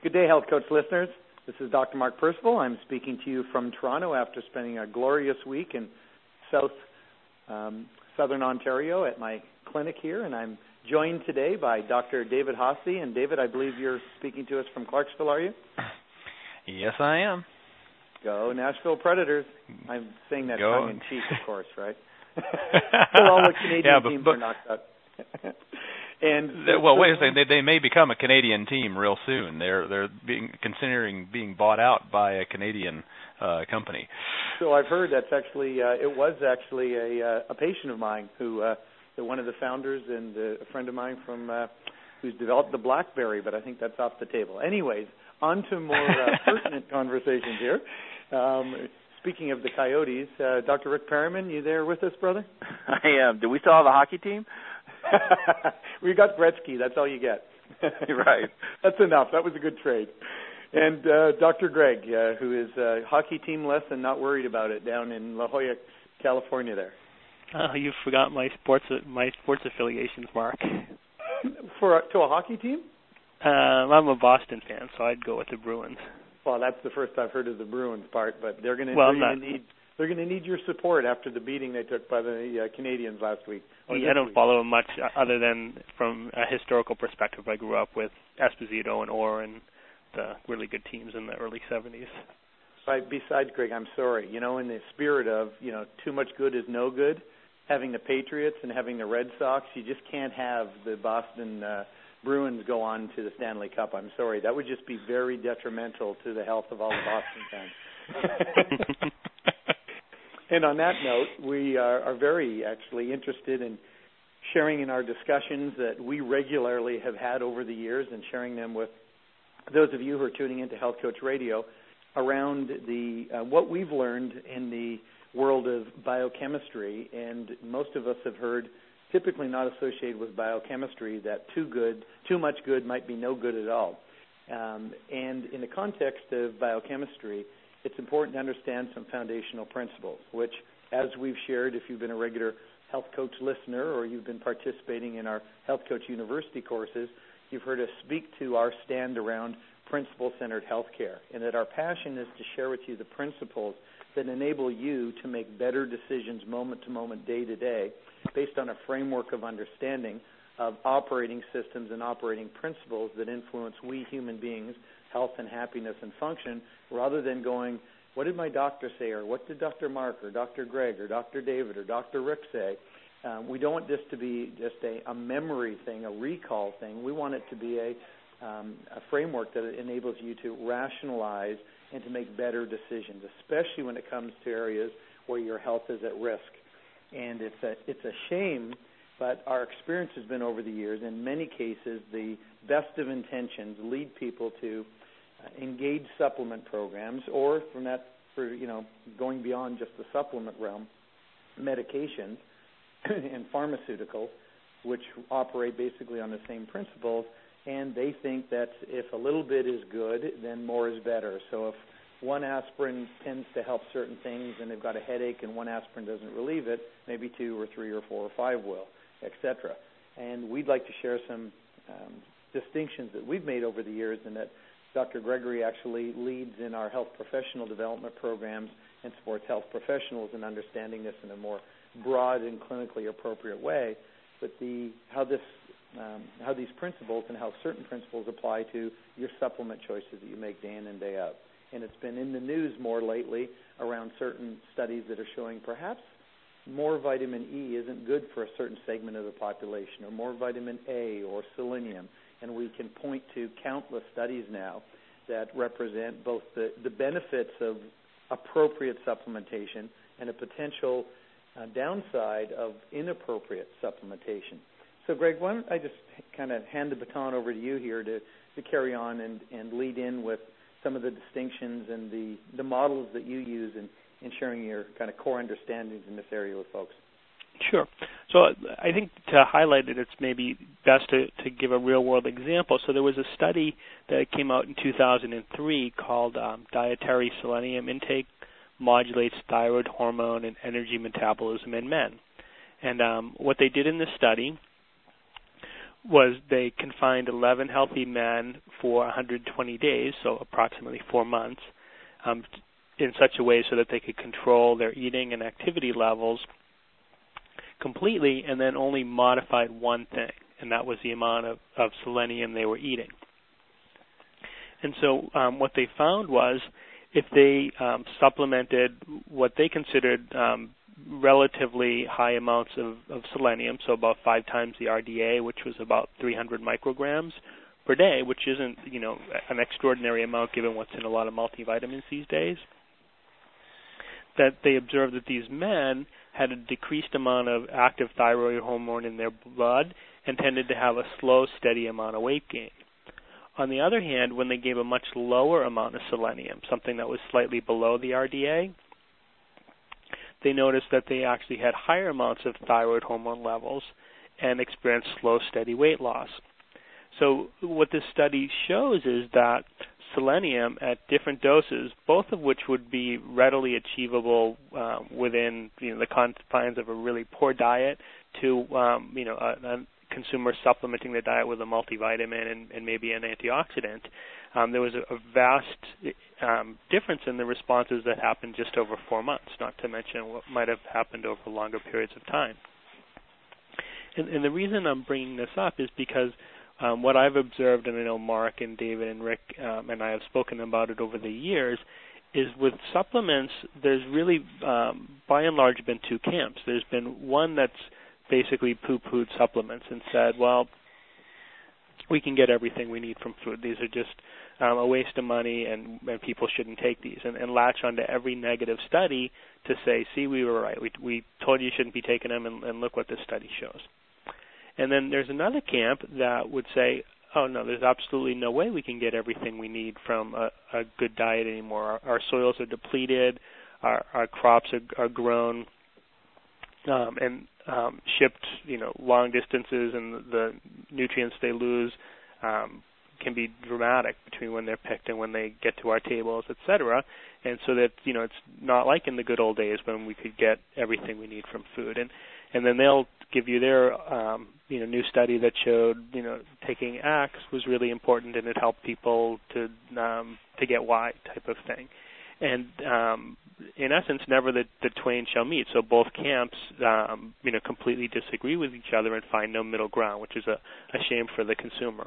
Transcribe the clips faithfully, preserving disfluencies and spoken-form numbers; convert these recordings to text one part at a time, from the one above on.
Good day, Health Coach listeners. This is Doctor Mark Percival. I'm speaking to you from Toronto after spending a glorious week in South um, Southern Ontario at my clinic here, and I'm joined today by Doctor David Hosse. And David, I believe you're speaking to us from Clarksville, are you? Yes, I am. Go Nashville Predators. I'm saying that Go. tongue-in-cheek, of course, right? So all the Canadian yeah, but, teams but, are knocked out. And they, well, wait a second. They, they may become a Canadian team real soon. They're they're being considering being bought out by a Canadian uh, company. So I've heard that's actually uh, it was actually a uh, a patient of mine who uh, one of the founders and uh, a friend of mine from uh, who's developed the BlackBerry, but I think that's off the table. Anyways, on to more uh, pertinent conversations here. Um, speaking of the Coyotes, uh, Doctor Rick Perryman, you there with us, brother? I am. Do we still have a hockey team? We got Gretzky. That's all you get. Right. That's enough. That was a good trade. And uh, Doctor Greg, uh, who is uh, hockey teamless and not worried about it down in La Jolla, California there. Oh, you forgot my sports my sports affiliations, Mark. For a, to a hockey team? Uh, I'm a Boston fan, so I'd go with the Bruins. Well, that's the first I've heard of the Bruins part, but they're going well, to need they're going to need your support after the beating they took by the uh, Canadians last week. Yeah, I don't week. follow them much other than from a historical perspective. I grew up with Esposito and Orr and the really good teams in the early seventies. But besides, Greg, I'm sorry. You know, in the spirit of, you know, too much good is no good, having the Patriots and having the Red Sox, you just can't have the Boston uh, Bruins go on to the Stanley Cup. I'm sorry. That would just be very detrimental to the health of all the Boston fans. And on that note, we are, are very actually interested in sharing in our discussions that we regularly have had over the years and sharing them with those of you who are tuning into Health Coach Radio around the uh, what we've learned in the world of biochemistry. And most of us have heard, typically not associated with biochemistry, that too good, too much good might be no good at all. Um, and in the context of biochemistry, it's important to understand some foundational principles, which, as we've shared, if you've been a regular Health Coach listener or you've been participating in our Health Coach University courses, you've heard us speak to our stand around principle-centered healthcare, and that our passion is to share with you the principles that enable you to make better decisions moment to moment, day to day, based on a framework of understanding of operating systems and operating principles that influence we human beings' health and happiness and function, rather than going, what did my doctor say, or what did Doctor Mark or Doctor Greg or Doctor David or Doctor Rick say? Um, we don't want this to be just a, a memory thing, a recall thing. We want it to be a, um, a framework that enables you to rationalize and to make better decisions, especially when it comes to areas where your health is at risk. And it's a, it's a shame, but our experience has been over the years, in many cases, the best of intentions lead people to uh, engage supplement programs, or from that, for you know, going beyond just the supplement realm, medications and pharmaceuticals, which operate basically on the same principles, and they think that if a little bit is good, then more is better. So if one aspirin tends to help certain things and they've got a headache and one aspirin doesn't relieve it, maybe two or three or four or five will, et cetera. And we'd like to share some um, distinctions that we've made over the years, and that Doctor Gregory actually leads in our health professional development programs and supports health professionals in understanding this in a more broad and clinically appropriate way. But the how this um, how these principles and how certain principles apply to your supplement choices that you make day in and day out. And it's been in the news more lately around certain studies that are showing perhaps more vitamin E isn't good for a certain segment of the population, or more vitamin A or selenium. And we can point to countless studies now that represent both the, the benefits of appropriate supplementation and a potential uh, downside of inappropriate supplementation. So, Greg, why don't I just kind of hand the baton over to you here to, to carry on and, and lead in with some of the distinctions and the, the models that you use in, in sharing your kind of core understandings in this area with folks. Sure. So I think to highlight it, it's maybe best to, to give a real-world example. So there was a study that came out in two thousand three called um, Dietary Selenium Intake Modulates Thyroid Hormone and Energy Metabolism in Men. And um, what they did in this study was they confined eleven healthy men for one hundred twenty days, so approximately four months, um, in such a way so that they could control their eating and activity levels completely, and then only modified one thing, and that was the amount of, of selenium they were eating. And so um, what they found was if they um, supplemented what they considered um, relatively high amounts of, of selenium, so about five times the R D A, which was about three hundred micrograms per day, which isn't, you know, an extraordinary amount given what's in a lot of multivitamins these days, that they observed that these men had a decreased amount of active thyroid hormone in their blood and tended to have a slow, steady amount of weight gain. On the other hand, when they gave a much lower amount of selenium, something that was slightly below the R D A, they noticed that they actually had higher amounts of thyroid hormone levels and experienced slow, steady weight loss. So what this study shows is that selenium at different doses, both of which would be readily achievable uh, within, you know, the confines of a really poor diet, to um, you know a, a consumer supplementing their diet with a multivitamin and, and maybe an antioxidant. Um, there was a, a vast um, difference in the responses that happened just over four months, not to mention what might have happened over longer periods of time. And, and the reason I'm bringing this up is because um, what I've observed, and I know Mark and David and Rick um, and I have spoken about it over the years, is with supplements, there's really, um, by and large, been two camps. There's been one that's basically poo-pooed supplements and said, well, we can get everything we need from food. These are just um, a waste of money, and, and people shouldn't take these, and, and latch onto every negative study to say, see, we were right. We, we told you you shouldn't be taking them, and, and look what this study shows. And then there's another camp that would say, oh, no, there's absolutely no way we can get everything we need from a, a good diet anymore. Our, our soils are depleted, our, our crops are, are grown um, and um, shipped, you know, long distances, and the nutrients they lose um, can be dramatic between when they're picked and when they get to our tables, et cetera. And so that, you know, it's not like in the good old days when we could get everything we need from food. And and then they'll give you their, um, you know, new study that showed, you know, taking X was really important and it helped people to um, to get Y type of thing. And um, in essence, never the, the twain shall meet. So both camps, um, you know, completely disagree with each other and find no middle ground, which is a, a shame for the consumer.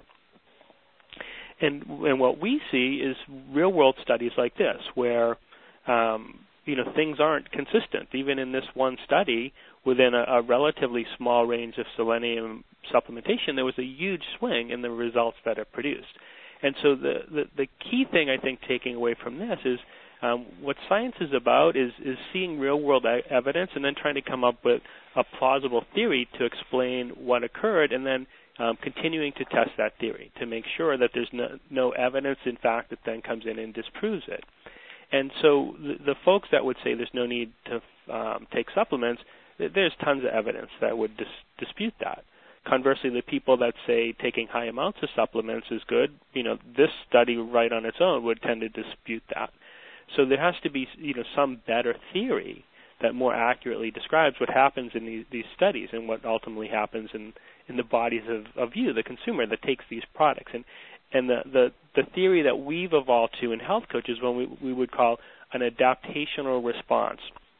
And and what we see is real-world studies like this, where um, you know, things aren't consistent. Even in this one study, within a, a relatively small range of selenium supplementation, there was a huge swing in the results that it produced. And so the, the, the key thing, I think, taking away from this is um, what science is about is, is seeing real-world evidence and then trying to come up with a plausible theory to explain what occurred, and then um, continuing to test that theory to make sure that there's no, no evidence, in fact, that then comes in and disproves it. And so the, the folks that would say there's no need to um, take supplements, there's tons of evidence that would dis- dispute that. Conversely, the people that say taking high amounts of supplements is good, you know, this study right on its own would tend to dispute that. So there has to be, you know, some better theory that more accurately describes what happens in these, these studies and what ultimately happens in, in the bodies of, of you, the consumer, that takes these products. And and the, the, the theory that we've evolved to in health coaches, what we, we would call an adaptational response,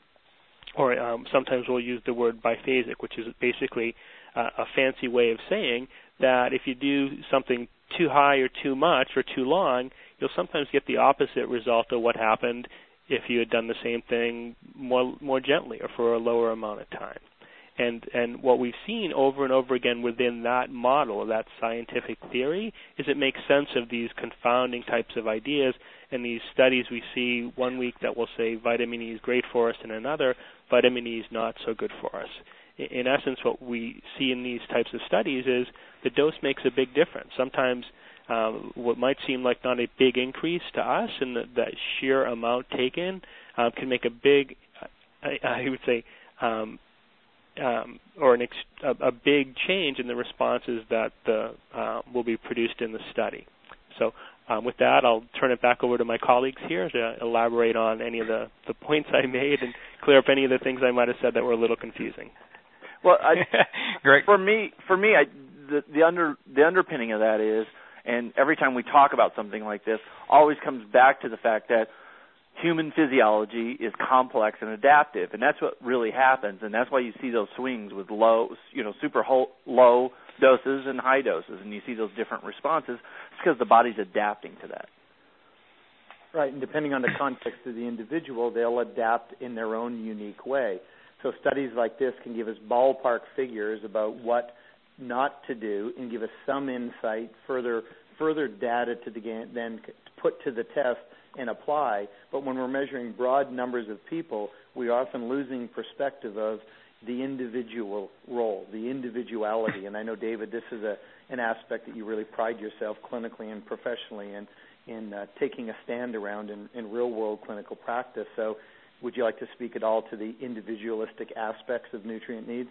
or um, sometimes we'll use the word biphasic, which is basically uh, a fancy way of saying that if you do something too high or too much or too long, you'll sometimes get the opposite result of what happened if you had done the same thing more more gently or for a lower amount of time. And and what we've seen over and over again within that model, that scientific theory, is it makes sense of these confounding types of ideas. And these studies we see one week that will say vitamin E is great for us, and another, vitamin E is not so good for us. In essence, what we see in these types of studies is the dose makes a big difference. Sometimes um, what might seem like not a big increase to us, and the, the sheer amount taken uh, can make a big, I, I would say, um, um, or an ex- a, a big change in the responses that the, uh, will be produced in the study. So um, with that, I'll turn it back over to my colleagues here to elaborate on any of the, the points I made and clear up any of the things I might have said that were a little confusing. Well, I, Great. for me, for me, I, the the under the underpinning of that is, and every time we talk about something like this, always comes back to the fact that human physiology is complex and adaptive, and that's what really happens, and that's why you see those swings with low, you know, super ho- low doses and high doses, and you see those different responses. It's because the body's adapting to that. Right, and depending on the context of the individual, they'll adapt in their own unique way. So studies like this can give us ballpark figures about what not to do and give us some insight, further further data to the game, then put to the test and apply. But when we're measuring broad numbers of people, we're often losing perspective of the individual role, the individuality. And I know, David, this is a, an aspect that you really pride yourself clinically and professionally in, in uh, taking a stand around in, in real-world clinical practice. So would you like to speak at all to the individualistic aspects of nutrient needs?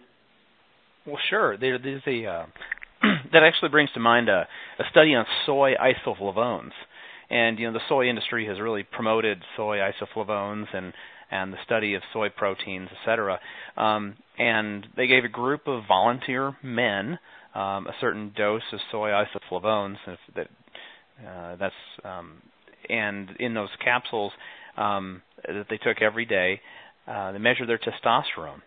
Well, sure. There, there's a uh, that actually brings to mind a, a study on soy isoflavones. And, you know, the soy industry has really promoted soy isoflavones and, and the study of soy proteins, et cetera. Um, and they gave a group of volunteer men um, a certain dose of soy isoflavones. If that uh, that's um, and in those capsules um, that they took every day, uh, they measured their testosterone.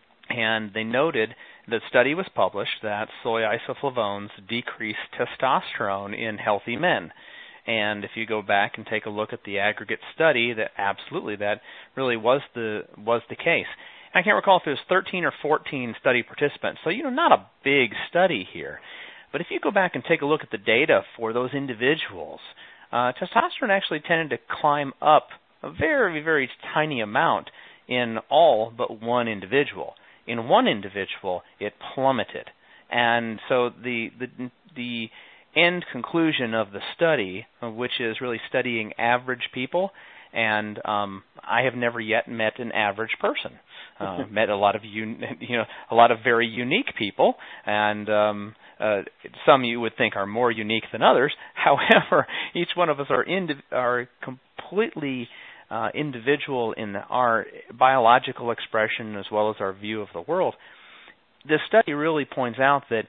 And they noted that study was published that soy isoflavones decreased testosterone in healthy men. And if you go back and take a look at the aggregate study, that absolutely that really was the was the case. And I can't recall if it was thirteen or fourteen study participants. So, you know, not a big study here. But if you go back and take a look at the data for those individuals, uh, testosterone actually tended to climb up a very, very tiny amount in all but one individual. In one individual, it plummeted. And so the the the end conclusion of the study, which is really studying average people, and um, I have never yet met an average person. Uh, met a lot of un- you know a lot of very unique people, and um, uh, some you would think are more unique than others. However, each one of us are indi- are completely uh, individual in our biological expression as well as our view of the world. This study really points out that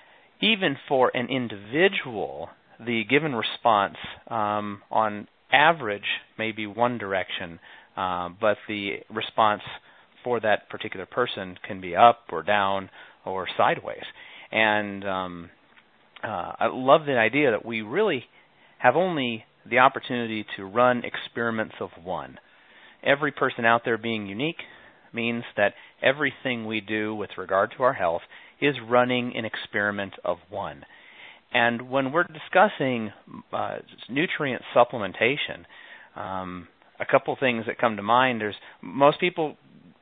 even for an individual, the given response um, on average may be one direction, uh, but the response for that particular person can be up or down or sideways. And um, uh, I love the idea that we really have only the opportunity to run experiments of one. Every person out there being unique means that everything we do with regard to our health is running an experiment of one. And when we're discussing uh, nutrient supplementation, um, a couple things that come to mind. There's most people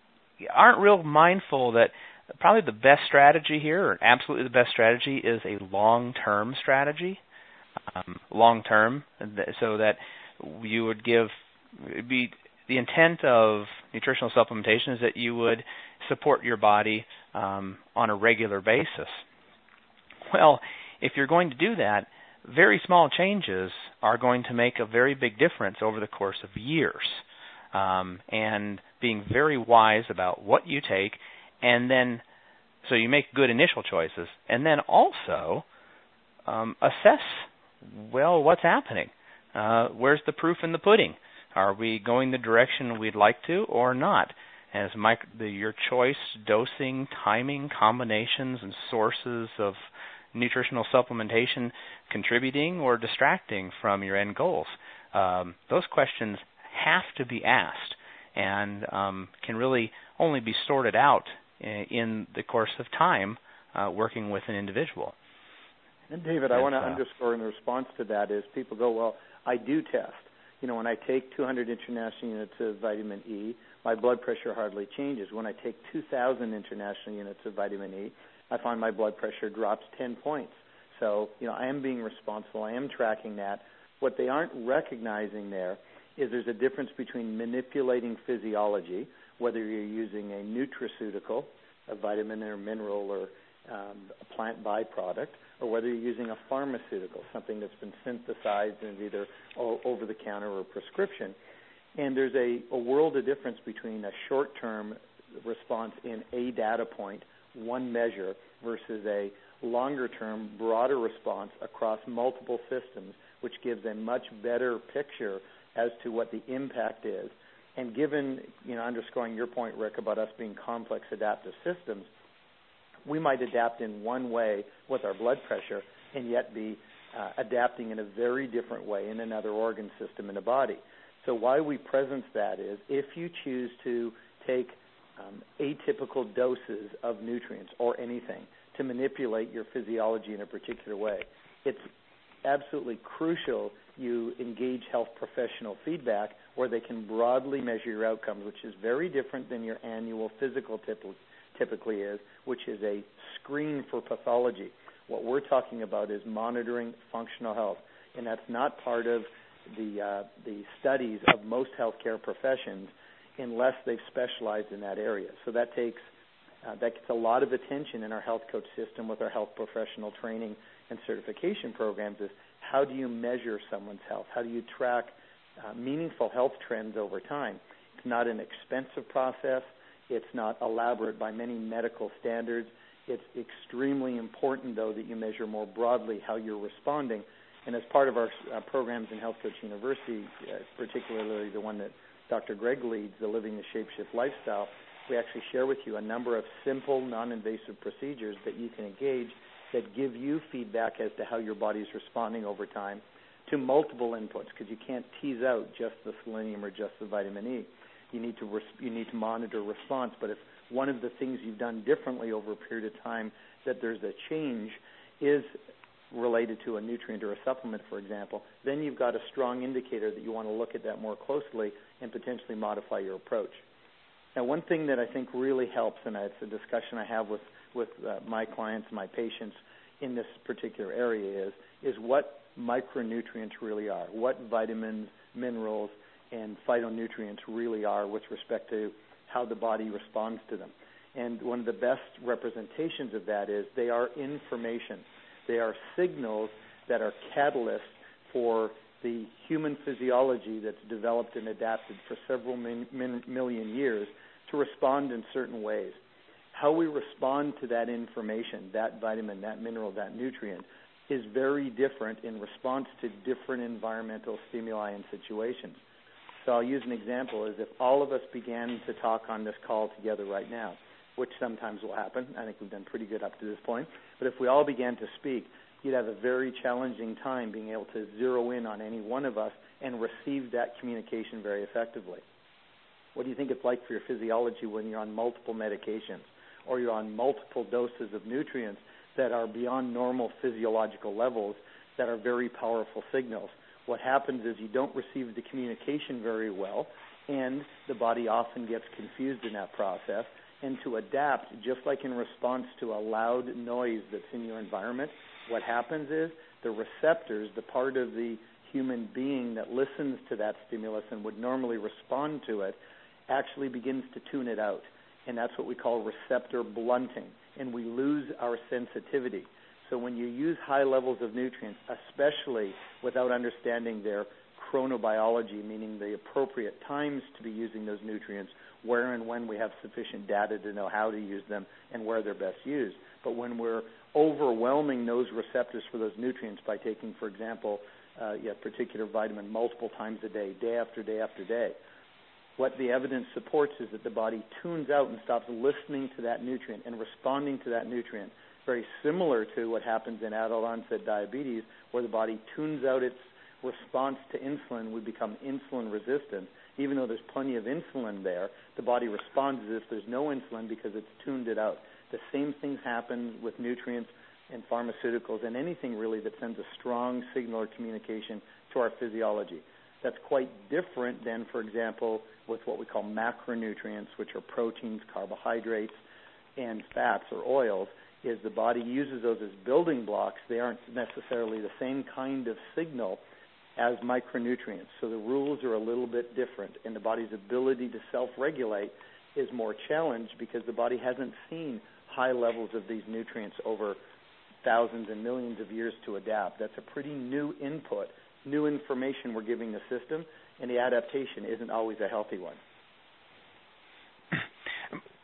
aren't real mindful that probably the best strategy here, or absolutely the best strategy, is a long-term strategy. Um, long-term, so that you would give be the intent of nutritional supplementation is that you would support your body um, on a regular basis. Well, if you're going to do that, very small changes are going to make a very big difference over the course of years. Um, and being very wise about what you take, and then so you make good initial choices, and then also um, assess, well, what's happening? Uh, where's the proof in the pudding? Are we going the direction we'd like to or not? As Mike, the, your choice, dosing, timing, combinations, and sources of nutritional supplementation contributing or distracting from your end goals? Um, those questions have to be asked and um, can really only be sorted out in, in the course of time uh, working with an individual. And David, I want to uh, underscore in response to that is people go, well, I do test. You know, when I take two hundred international units of vitamin E, my blood pressure hardly changes. When I take two thousand international units of vitamin E, I find my blood pressure drops ten points. So, you know, I am being responsible. I am tracking that. What they aren't recognizing there is there's a difference between manipulating physiology, whether you're using a nutraceutical, a vitamin or mineral or um, a plant byproduct, or whether you're using a pharmaceutical, something that's been synthesized and is either over-the-counter or prescription. And there's a, a world of difference between a short-term response in a data point, one measure versus a longer-term, broader response across multiple systems, which gives a much better picture as to what the impact is. And given, you know, underscoring your point, Rick, about us being complex adaptive systems, we might adapt in one way with our blood pressure and yet be uh, adapting in a very different way in another organ system in the body. So why we presence that is if you choose to take um, atypical doses of nutrients or anything to manipulate your physiology in a particular way, it's absolutely crucial you engage health professional feedback where they can broadly measure your outcomes, which is very different than your annual physical typ- typically is, which is a screen for pathology. What we're talking about is monitoring functional health, and that's not part of the uh, the studies of most healthcare professions unless they've specialized in that area. So that takes uh, that gets a lot of attention in our health coach system with our health professional training and certification programs is how do you measure someone's health? How do you track uh, meaningful health trends over time? It's not an expensive process. It's not elaborate by many medical standards. It's extremely important, though, that you measure more broadly how you're responding. And as part of our uh, programs in Health Coach University, uh, particularly the one that Doctor Greg leads, the Living the Shapeshift Lifestyle, we actually share with you a number of simple, non-invasive procedures that you can engage that give you feedback as to how your body's responding over time to multiple inputs, because you can't tease out just the selenium or just the vitamin E. You need to res- you need to monitor response. But if one of the things you've done differently over a period of time, that there's a change, is related to a nutrient or a supplement, for example, then you've got a strong indicator that you want to look at that more closely and potentially modify your approach. Now, one thing that I think really helps, and it's a discussion I have with with uh, my clients, my patients in this particular area, is is what micronutrients really are, what vitamins, minerals, and phytonutrients really are with respect to how the body responds to them. And one of the best representations of that is they are information. They are signals that are catalysts for the human physiology that's developed and adapted for several min, min, million years to respond in certain ways. How we respond to that information, that vitamin, that mineral, that nutrient, is very different in response to different environmental stimuli and situations. So I'll use an example is if all of us began to talk on this call together right now, which sometimes will happen. I think we've done pretty good up to this point. But if we all began to speak, you'd have a very challenging time being able to zero in on any one of us and receive that communication very effectively. What do you think it's like for your physiology when you're on multiple medications or you're on multiple doses of nutrients that are beyond normal physiological levels that are very powerful signals? What happens is you don't receive the communication very well, and the body often gets confused in that process. And to adapt, just like in response to a loud noise that's in your environment, what happens is the receptors, the part of the human being that listens to that stimulus and would normally respond to it, actually begins to tune it out. And that's what we call receptor blunting, and we lose our sensitivity. So when you use high levels of nutrients, especially without understanding their chronobiology, meaning the appropriate times to be using those nutrients, where and when we have sufficient data to know how to use them and where they're best used. But when we're overwhelming those receptors for those nutrients by taking, for example, uh, a particular vitamin multiple times a day, day after day after day, what the evidence supports is that the body tunes out and stops listening to that nutrient and responding to that nutrient, very similar to what happens in adult onset diabetes, where the body tunes out its response to insulin. We become insulin resistant. Even though there's plenty of insulin there, the body responds as if there's no insulin because it's tuned it out. The same things happen with nutrients and pharmaceuticals and anything really that sends a strong signal or communication to our physiology. That's quite different than, for example, with what we call macronutrients, which are proteins, carbohydrates, and fats or oils, is the body uses those as building blocks. They aren't necessarily the same kind of signal as micronutrients. So the rules are a little bit different, and the body's ability to self-regulate is more challenged because the body hasn't seen high levels of these nutrients over thousands and millions of years to adapt. That's a pretty new input, new information we're giving the system, and the adaptation isn't always a healthy one.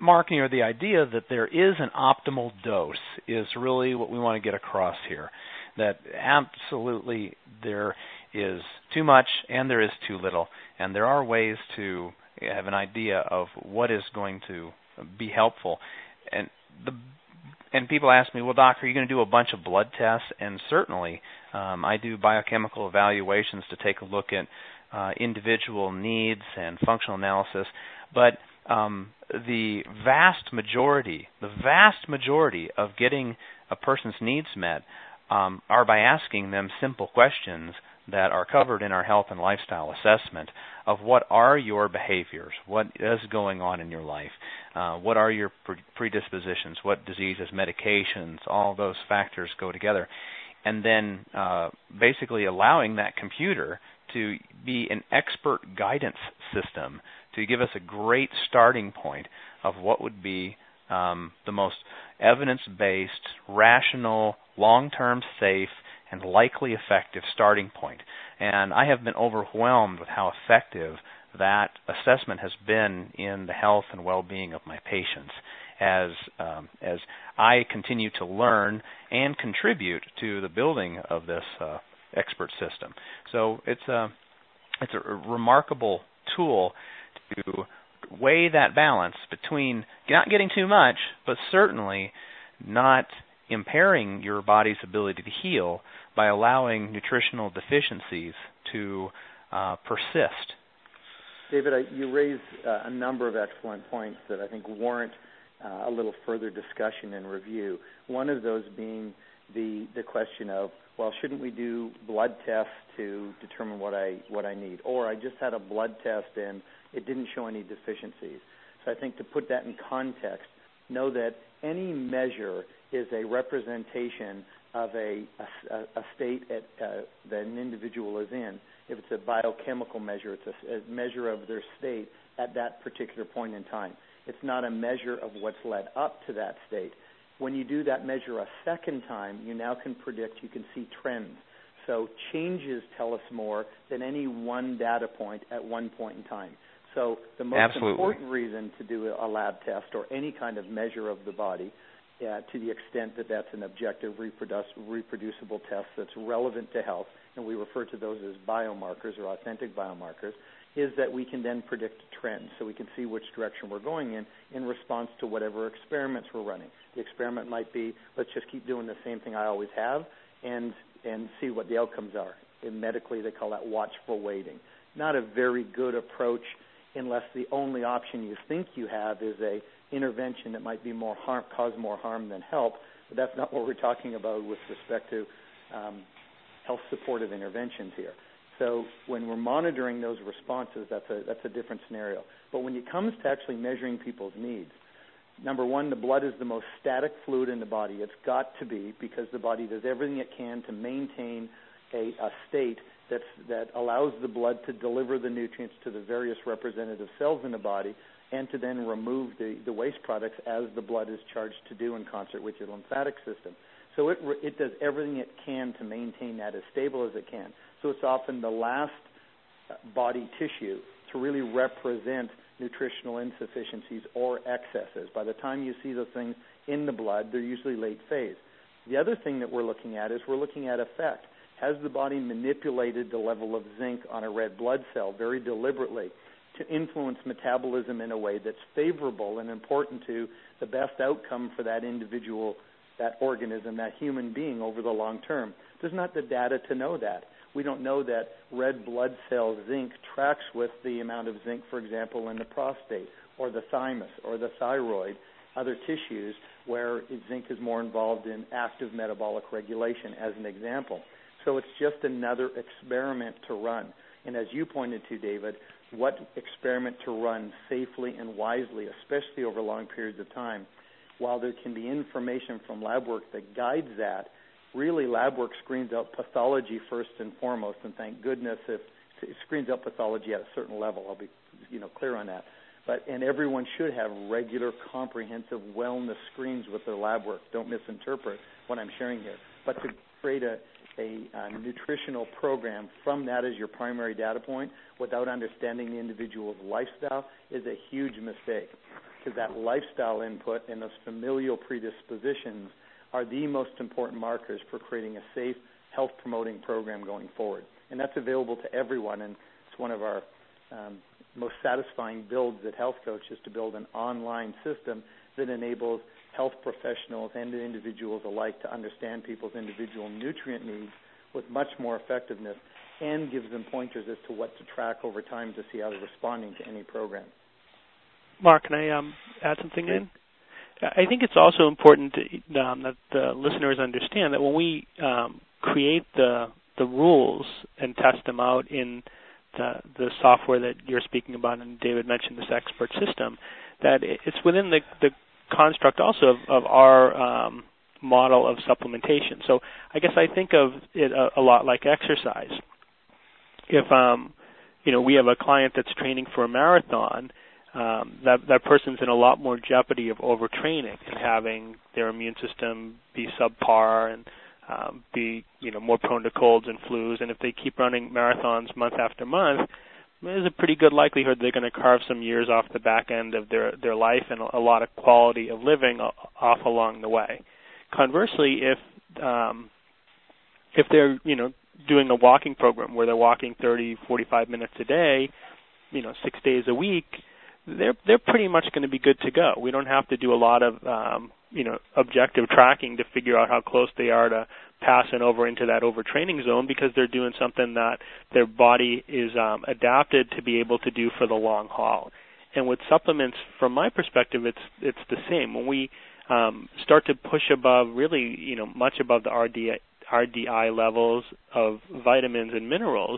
marketing or the idea that there is an optimal dose is really what we want to get across here. That absolutely there is too much and there is too little, and there are ways to have an idea of what is going to be helpful. And the and people ask me, well, Doc, are you going to do a bunch of blood tests? And certainly um, I do biochemical evaluations to take a look at uh, individual needs and functional analysis. But um, the vast majority, the vast majority of getting a person's needs met um, are by asking them simple questions that are covered in our health and lifestyle assessment of what are your behaviors, what is going on in your life, uh, what are your predispositions, what diseases, medications, all those factors go together. And then uh, basically allowing that computer to be an expert guidance system to give us a great starting point of what would be um, the most evidence-based, rational, long-term safe, and likely effective starting point. And I have been overwhelmed with how effective that assessment has been in the health and well-being of my patients as um, as I continue to learn and contribute to the building of this uh, expert system. So it's a it's a remarkable tool to weigh that balance between not getting too much, but certainly not impairing your body's ability to heal by allowing nutritional deficiencies to uh, persist. David, I, you raise uh, a number of excellent points that I think warrant uh, a little further discussion and review. One of those being the the question of, well, shouldn't we do blood tests to determine what I what I need? Or I just had a blood test and it didn't show any deficiencies. So I think to put that in context, know that any measure is a representation of a, a, a state at, uh, that an individual is in. If it's a biochemical measure, it's a, a measure of their state at that particular point in time. It's not a measure of what's led up to that state. When you do that measure a second time, you now can predict, you can see trends. So changes tell us more than any one data point at one point in time. So the most Absolutely. important reason to do a lab test or any kind of measure of the body, uh, to the extent that that's an objective, reproduc- reproducible test that's relevant to health, and we refer to those as biomarkers or authentic biomarkers, is that we can then predict trends. So we can see which direction we're going in in response to whatever experiments we're running. The experiment might be, let's just keep doing the same thing I always have and and see what the outcomes are. In medically, they call that watchful waiting. Not a very good approach unless the only option you think you have is a intervention that might be more harm, cause more harm than help. But that's not what we're talking about with respect to um, health supportive interventions here. So when we're monitoring those responses, that's a that's a different scenario. But when it comes to actually measuring people's needs, number one, the blood is the most static fluid in the body. It's got to be, because the body does everything it can to maintain a, a state that's, that allows the blood to deliver the nutrients to the various representative cells in the body and to then remove the, the waste products as the blood is charged to do in concert with your lymphatic system. So it, it does everything it can to maintain that as stable as it can. So it's often the last body tissue to really represent nutritional insufficiencies or excesses. By the time you see those things in the blood, they're usually late phase. The other thing that we're looking at is we're looking at effect. Has the body manipulated the level of zinc on a red blood cell very deliberately to influence metabolism in a way that's favorable and important to the best outcome for that individual, that organism, that human being over the long term? There's not the data to know that. We don't know that red blood cell zinc tracks with the amount of zinc, for example, in the prostate or the thymus or the thyroid, other tissues where zinc is more involved in active metabolic regulation, as an example. So it's just another experiment to run. And as you pointed to, David, what experiment to run safely and wisely, especially over long periods of time, while there can be information from lab work that guides that, really lab work screens out pathology first and foremost, and thank goodness if it screens out pathology at a certain level. I'll be you know, clear on that. But and everyone should have regular, comprehensive wellness screens with their lab work. Don't misinterpret what I'm sharing here. But to create a, a, a nutritional program from that as your primary data point without understanding the individual's lifestyle is a huge mistake. because that lifestyle input and those familial predispositions are the most important markers for creating a safe, health-promoting program going forward. And that's available to everyone, and it's one of our um, most satisfying builds at Health Coach is to build an online system that enables health professionals and individuals alike to understand people's individual nutrient needs with much more effectiveness and gives them pointers as to what to track over time to see how they're responding to any program. Mark, can I um, add something in? I think it's also important to, um, that the listeners understand that when we um, create the the rules and test them out in the the software that you're speaking about, and David mentioned this expert system, that it's within the, the construct also of, of our um, model of supplementation. So I guess I think of it a, a lot like exercise. If um, you know we have a client that's training for a marathon, um, that that person's in a lot more jeopardy of overtraining and having their immune system be subpar and um, be you know more prone to colds and flus. And if they keep running marathons month after month, there's a pretty good likelihood they're going to carve some years off the back end of their, their life and a lot of quality of living off along the way. Conversely, if um, if they're you know doing a walking program where they're walking thirty, forty-five minutes a day, you know six days a week, they're they're pretty much going to be good to go. We don't have to do a lot of um, you know objective tracking to figure out how close they are to passing over into that overtraining zone because they're doing something that their body is um, adapted to be able to do for the long haul. And with supplements, from my perspective, it's it's the same. When we um, start to push above, really, you know, much above the R D I, R D I levels of vitamins and minerals,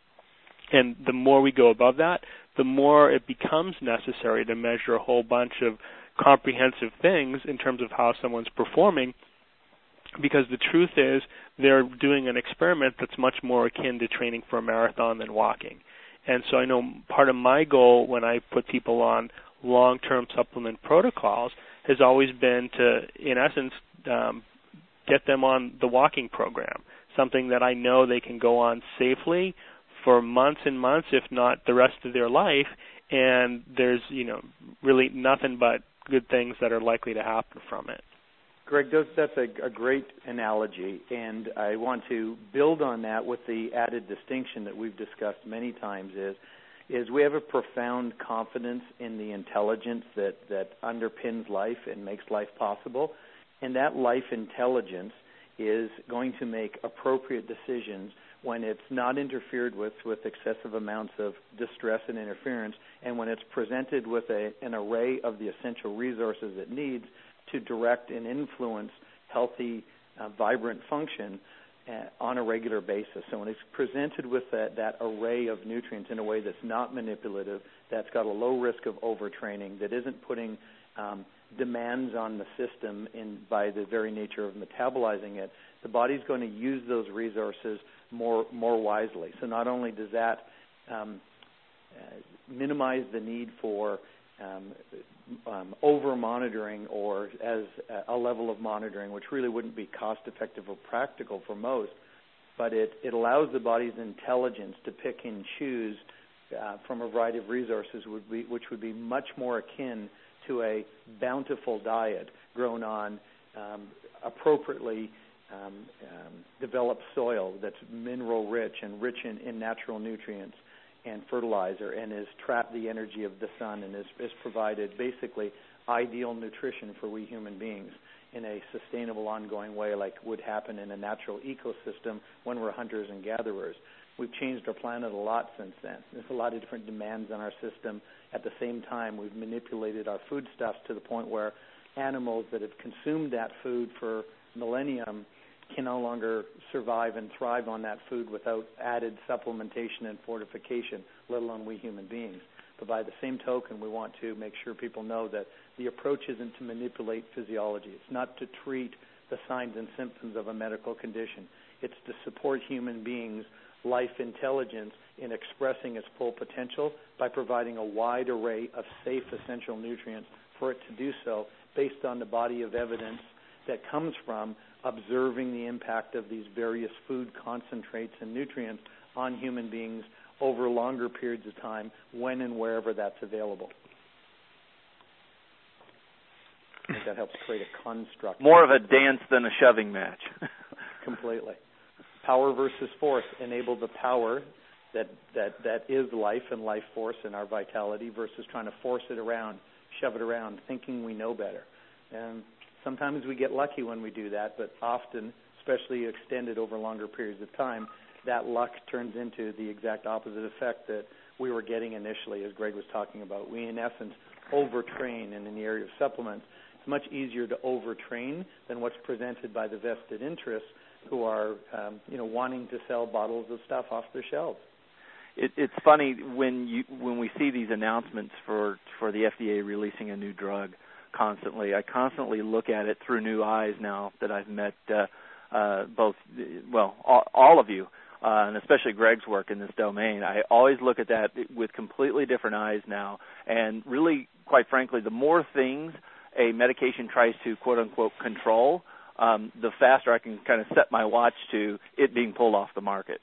and the more we go above that, the more it becomes necessary to measure a whole bunch of comprehensive things in terms of how someone's performing, because the truth is they're doing an experiment that's much more akin to training for a marathon than walking. And so I know part of my goal when I put people on long-term supplement protocols has always been to, in essence, um, get them on the walking program, something that I know they can go on safely for months and months, if not the rest of their life, and there's, you know, really nothing but good things that are likely to happen from it. Greg, that's a, a great analogy, and I want to build on that with the added distinction that we've discussed many times is, is we have a profound confidence in the intelligence that, that underpins life and makes life possible, and that life intelligence is going to make appropriate decisions when it's not interfered with with excessive amounts of distress and interference, and when it's presented with a, an array of the essential resources it needs to direct and influence healthy, uh, vibrant function uh, on a regular basis. So when it's presented with that, that array of nutrients in a way that's not manipulative, that's got a low risk of overtraining, that isn't putting um, demands on the system in, by the very nature of metabolizing it, the body's going to use those resources more more wisely. So not only does that um, uh, minimize the need for um, um, over-monitoring or as a level of monitoring, which really wouldn't be cost-effective or practical for most, but it, it allows the body's intelligence to pick and choose uh, from a variety of resources, would be, which would be much more akin to a bountiful diet grown on um, appropriately um, um, developed soil that's mineral-rich and rich in, in natural nutrients and fertilizer, and has trapped the energy of the sun and has, has provided basically ideal nutrition for we human beings in a sustainable, ongoing way like would happen in a natural ecosystem when we're hunters and gatherers. We've changed our planet a lot since then. There's a lot of different demands on our system. At the same time, we've manipulated our foodstuffs to the point where animals that have consumed that food for millennium can no longer survive and thrive on that food without added supplementation and fortification, let alone we human beings. But by the same token, we want to make sure people know that the approach isn't to manipulate physiology. It's not to treat the signs and symptoms of a medical condition. It's to support human beings' life intelligence in expressing its full potential by providing a wide array of safe, essential nutrients for it to do so based on the body of evidence that comes from observing the impact of these various food concentrates and nutrients on human beings over longer periods of time when and wherever that's available. think that helps create a construct. More of a dance than a shoving match. Completely. Power versus force. Enable the power that, that, that is life and life force and our vitality versus trying to force it around, shove it around, thinking we know better. And sometimes we get lucky when we do that, but often, especially extended over longer periods of time, that luck turns into the exact opposite effect that we were getting initially, as Greg was talking about. We, in essence, overtrain, and in the area of supplements, it's much easier to overtrain than what's presented by the vested interests who are, um, you know, wanting to sell bottles of stuff off their shelves. It, it's funny when you when we see these announcements for for the F D A releasing a new drug constantly. I constantly look at it through new eyes now that I've met uh, uh, both, well, all, all of you. Uh, and especially Greg's work in this domain. I always look at that with completely different eyes now. And really, quite frankly, the more things a medication tries to, quote-unquote, control, um, the faster I can kind of set my watch to it being pulled off the market.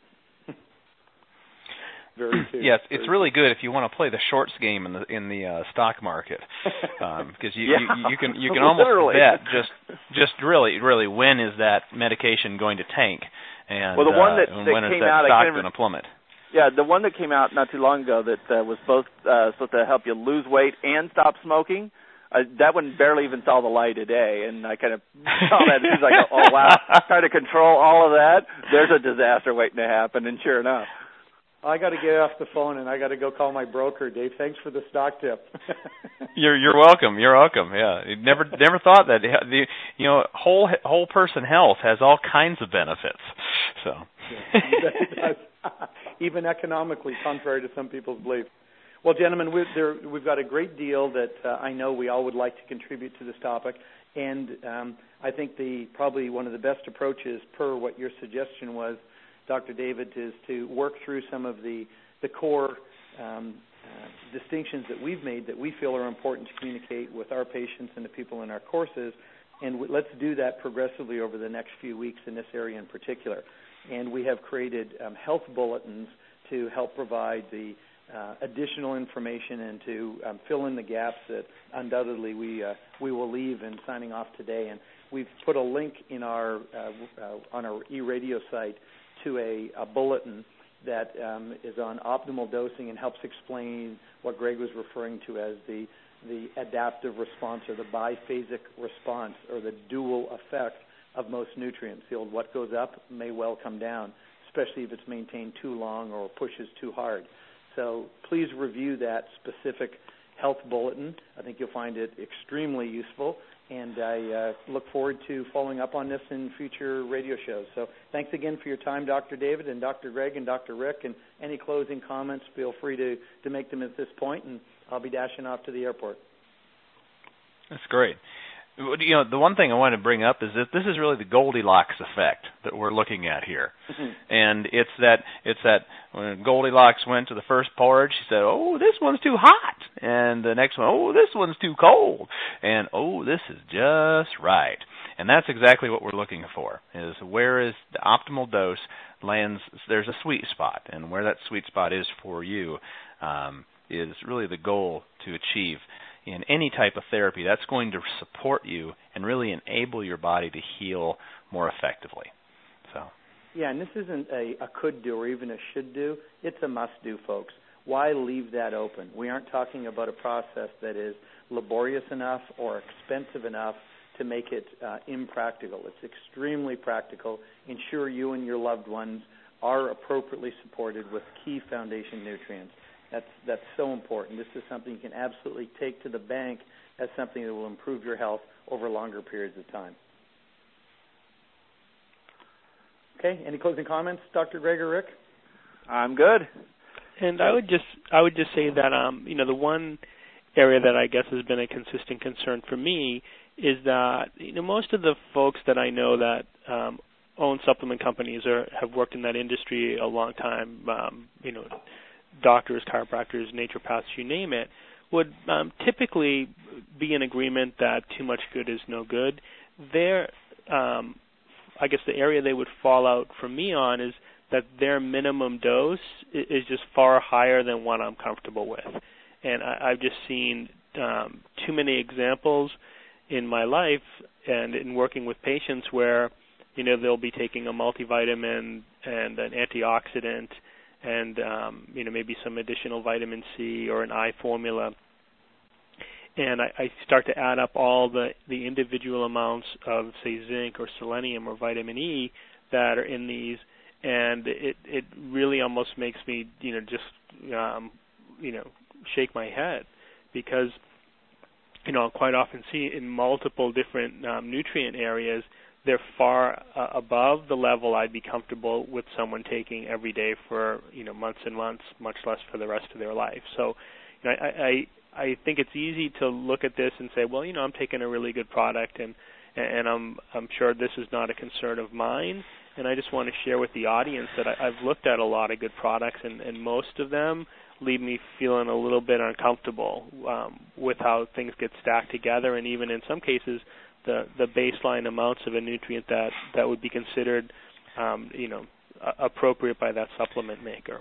Very true. Yes, it's really good if you want to play the shorts game in the in the uh, stock market, because um, you, yeah. you you can you can almost bet just just really really when is that medication going to tank, and well, the one that, uh, that when is came that out, stock going to plummet? Yeah, the one that came out not too long ago that uh, was both uh, supposed to help you lose weight and stop smoking. Uh, that one barely even saw the light of day, and I kind of saw that. It was like, oh wow, trying to control all of that. There's a disaster waiting to happen, and sure enough. I got to get off the phone and I got to go call my broker, Dave. Thanks for the stock tip. you're you're welcome. You're welcome. Yeah, you never never thought that the you know whole whole person health has all kinds of benefits. So yeah, even economically, contrary to some people's belief. Well, gentlemen, we've, there, we've got a great deal that uh, I know we all would like to contribute to this topic, and um, I think the probably one of the best approaches, per what your suggestion was, Doctor David, is to work through some of the, the core um, uh, distinctions that we've made that we feel are important to communicate with our patients and the people in our courses, and w- let's do that progressively over the next few weeks in this area in particular. And we have created um, health bulletins to help provide the uh, additional information and to um, fill in the gaps that undoubtedly we uh, we will leave in signing off today. And we've put a link in our uh, uh, on our e-radio site to a, a bulletin that um, is on optimal dosing and helps explain what Greg was referring to as the the adaptive response or the biphasic response or the dual effect of most nutrients. The old what goes up may well come down, especially if it's maintained too long or pushes too hard. So please review that specific health bulletin. I think you'll find it extremely useful. And I uh, look forward to following up on this in future radio shows. So thanks again for your time, Doctor David and Doctor Greg and Doctor Rick. And any closing comments, feel free to, to make them at this point, and I'll be dashing off to the airport. That's great. You know, the one thing I want to bring up is that this is really the Goldilocks effect that we're looking at here. And it's that it's that when Goldilocks went to the first porridge, she said, oh, this one's too hot. And the next one, oh, this one's too cold. And, oh, this is just right. And that's exactly what we're looking for, is where is the optimal dose lands, there's a sweet spot. And where that sweet spot is for you um, is really the goal to achieve in any type of therapy that's going to support you and really enable your body to heal more effectively. So, yeah, and this isn't a, a could do or even a should do. It's a must do, folks. Why leave that open? We aren't talking about a process that is laborious enough or expensive enough to make it uh, impractical. It's extremely practical. Ensure you and your loved ones are appropriately supported with key foundation nutrients. That's that's so important. This is something you can absolutely take to the bank as something that will improve your health over longer periods of time. Okay, any closing comments, Doctor Greg or Rick? I'm good. And I would just I would just say that um, you know, the one area that I guess has been a consistent concern for me is that, you know, most of the folks that I know that um, own supplement companies or have worked in that industry a long time, um, you know, doctors, chiropractors, naturopaths, you name it, would um, typically be in agreement that too much good is no good. Their, um, I guess the area they would fall out from me on is that their minimum dose is just far higher than what I'm comfortable with. And I, I've just seen um, too many examples in my life and in working with patients where, you know, they'll be taking a multivitamin and an antioxidant and, um, you know, maybe some additional vitamin C or an eye formula. And I, I start to add up all the, the individual amounts of, say, zinc or selenium or vitamin E that are in these, and it, it really almost makes me, you know, just, um, you know, shake my head because, you know, I'll quite often see in multiple different um, nutrient areas, they're far uh, above the level I'd be comfortable with someone taking every day for, you know, months and months, much less for the rest of their life. So, you know, I, I, I think it's easy to look at this and say, well, you know, I'm taking a really good product, and and I'm I'm sure this is not a concern of mine. And I just want to share with the audience that I, I've looked at a lot of good products, and, and most of them leave me feeling a little bit uncomfortable um, with how things get stacked together, and even in some cases, the, the baseline amounts of a nutrient that, that would be considered, um, you know, uh, appropriate by that supplement maker.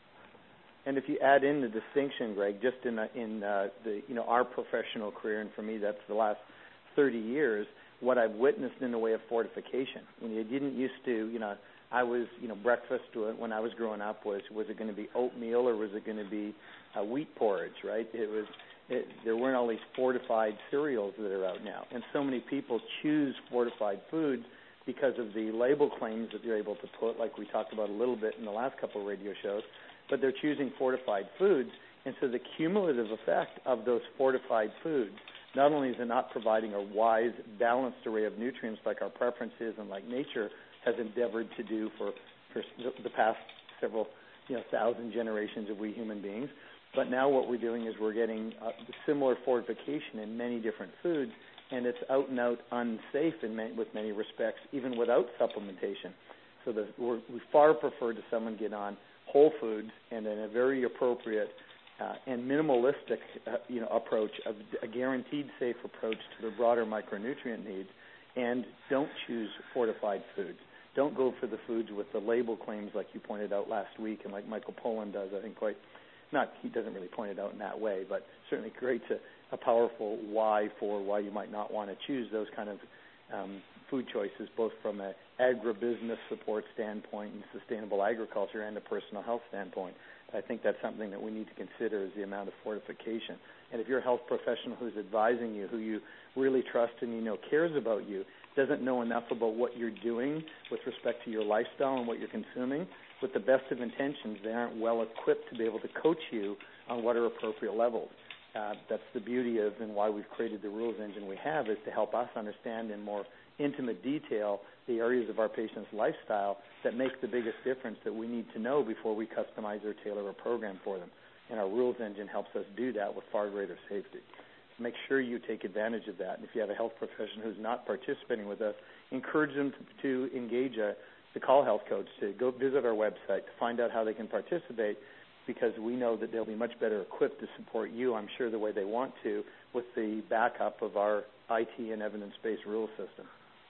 And if you add in the distinction, Greg, just in uh, in uh, the you know our professional career, and for me that's the last thirty years, what I've witnessed in the way of fortification. When you didn't used to, you know, I was, you know, breakfast when I was growing up was was it going to be oatmeal or was it going to be uh, wheat porridge, right? It was. It, there weren't all these fortified cereals that are out now, and so many people choose fortified foods because of the label claims that they're able to put, like we talked about a little bit in the last couple of radio shows. But they're choosing fortified foods, and so the cumulative effect of those fortified foods, not only is it not providing a wise, balanced array of nutrients like our preference is and like nature has endeavored to do for, for the past several, you know, thousand generations of we human beings, but now what we're doing is we're getting uh, similar fortification in many different foods, and it's out and out unsafe in many, with many respects, even without supplementation. So the, we're, we far prefer to someone get on whole foods and in a very appropriate uh, and minimalistic, uh, you know, approach, of a guaranteed safe approach to their broader micronutrient needs, and don't choose fortified foods. Don't go for the foods with the label claims like you pointed out last week, and like Michael Pollan does, I think quite. Not, he doesn't really point it out in that way, but certainly creates a, a powerful why for why you might not want to choose those kind of um, food choices, both from an agribusiness support standpoint and sustainable agriculture and a personal health standpoint. I think that's something that we need to consider is the amount of fortification. And if you're a health professional who's advising you, who you really trust and you know cares about you, doesn't know enough about what you're doing with respect to your lifestyle and what you're consuming, with the best of intentions, they aren't well equipped to be able to coach you on what are appropriate levels. Uh, that's the beauty of and why we've created the rules engine we have, is to help us understand in more intimate detail the areas of our patient's lifestyle that make the biggest difference that we need to know before we customize or tailor a program for them. And our rules engine helps us do that with far greater safety. So make sure you take advantage of that. And if you have a health professional who's not participating with us, encourage them to, to engage a the Call Health Coach, to go visit our website to find out how they can participate, because we know that they'll be much better equipped to support you, I'm sure, the way they want to, with the backup of our I T and evidence-based rule system.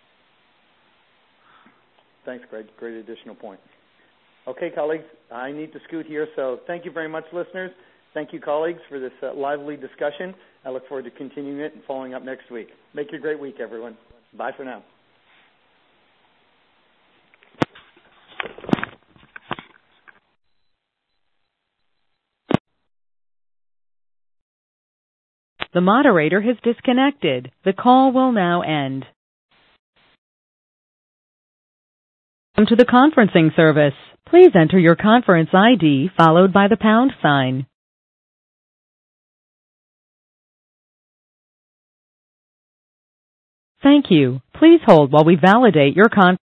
Thanks, Greg. Great additional point. Okay, colleagues, I need to scoot here, so thank you very much, listeners. Thank you, colleagues, for this uh, lively discussion. I look forward to continuing it and following up next week. Make it a great week, everyone. Bye for now. The moderator has disconnected. The call will now end. Welcome to the conferencing service. Please enter your conference I D followed by the pound sign. Thank you. Please hold while we validate your conference.